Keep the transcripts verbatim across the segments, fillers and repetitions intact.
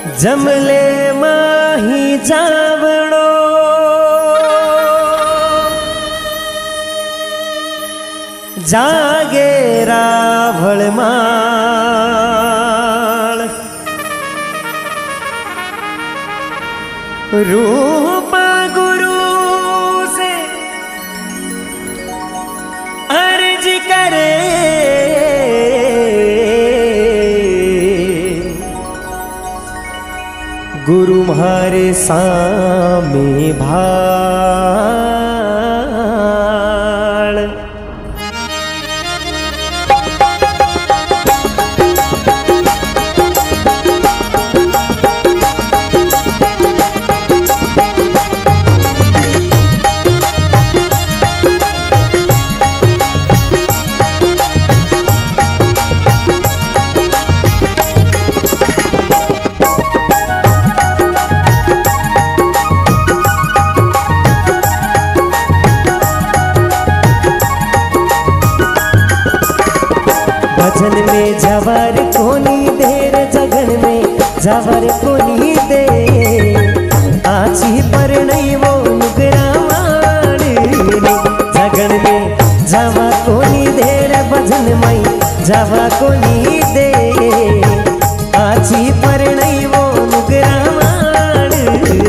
जमले माही जावड़ो जागे रावळ माळ रूप गुरु से अर्ज करे गुरु म्हारे सामे भाळ भजन में जवर कोनी देर जगन में जवर कोनी दे आची पर नहीं वो नुगरा वाणी जगन में जवा कोनी देर भजन में जवा कोनी दे आची पर नहीं वो नुगरा वाणी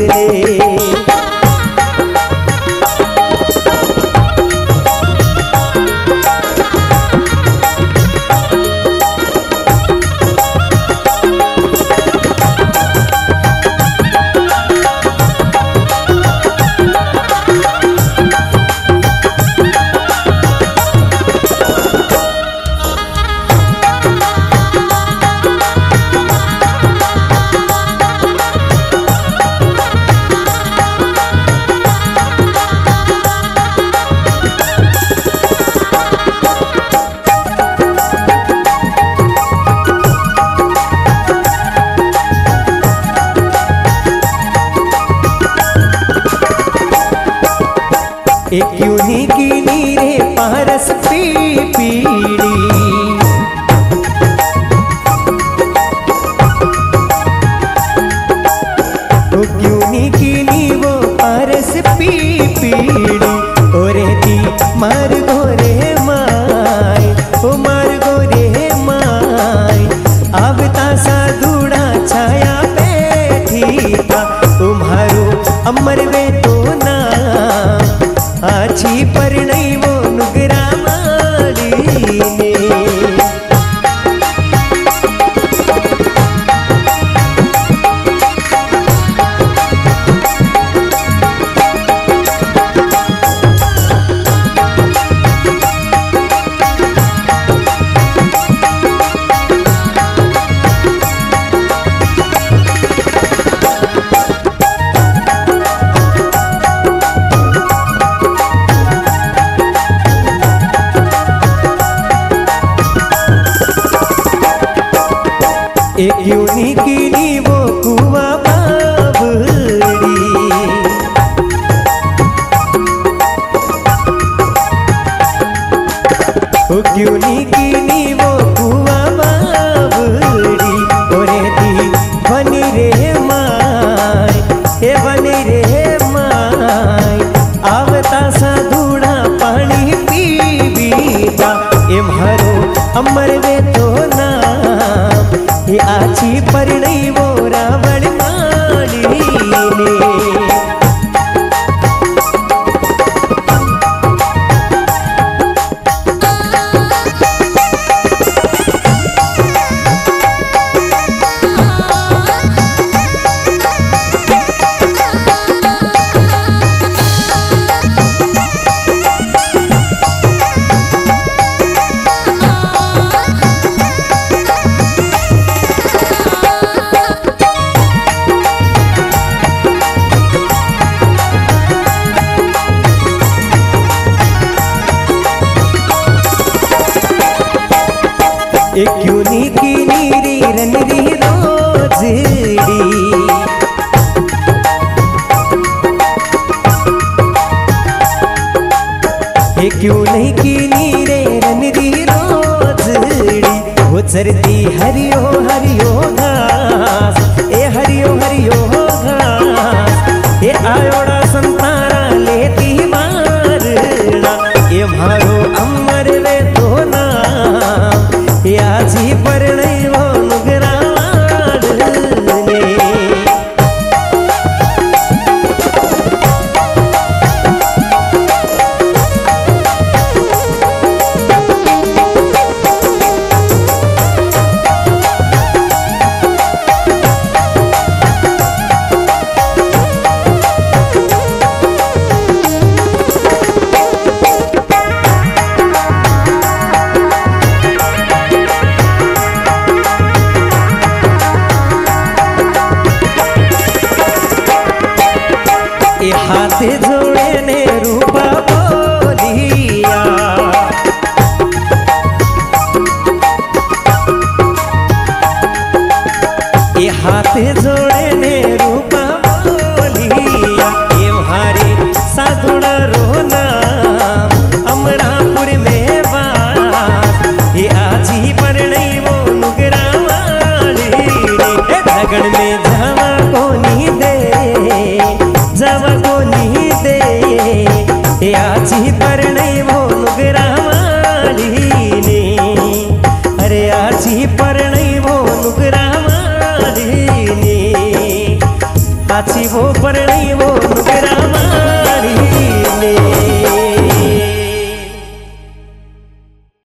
एक यूनी की नीरे पारस पी पीड़ी तो यूनी की नी वो पारस पी पीड़ी ओरे दी मार गोरे माय ओ मार गोरे माय अब तासा दूड़ा छाया बैठी था तुम्हारो अमर वे तो ना आची पर नहीं वो नुगरा माली ने एक यूनी की नी वो कुआ बावड़ी ओ यूनी की नी वो कुआ बावड़ी ओरे दी बनी रे माय हे बनी रे माय आवता सा दूड़ा पानी पीबीता एम हरो अमर वे तो ना ये आची पर नहीं वो रावण माली ने एक यूनी की नीरी रनरी रोजड़ी एक क्यों नहीं की नीरे रनरी रोजड़ी वो चरती हरियो हरियो घास ए हरि जोड़े ने रूपा बोलिया ये हारे साधुड़ रोना अमरापुर में बास ये आजी पर नहीं वो नुगरा वाली लगन में जावा को नहीं दे जावा को नहीं दे ये आजी पर नहीं वो नुगरा वाली ने अरे आजी पर नहीं वो नुगरा वाली ने आजी वो